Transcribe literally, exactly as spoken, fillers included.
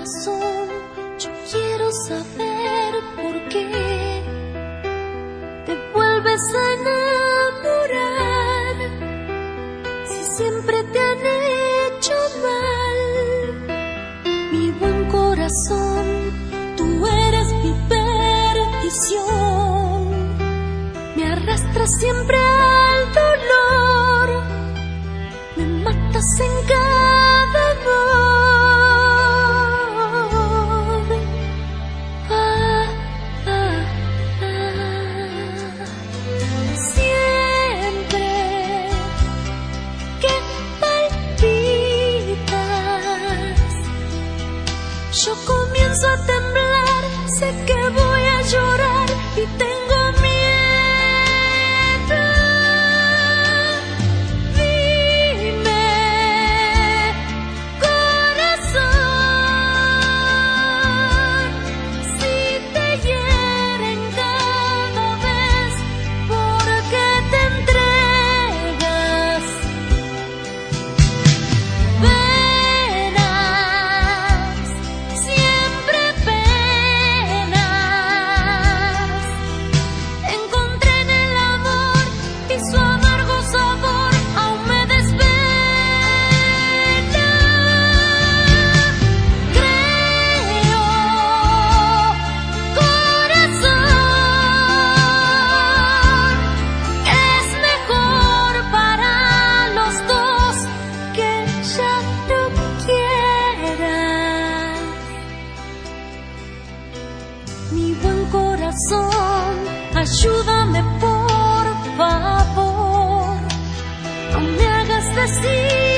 corazón, yo quiero saber por qué te vuelves a enamorar si siempre te han hecho mal. Mi buen corazón, tú eres mi perdición, me arrastras siempre al dolor, me matas en cada amor. Ah, ah, ah. Siempre que palpitas, yo comienzo a temblar, sé que voy a llorar y tengo miedo. Mi buen corazón, ayúdame por favor, no me hagas decir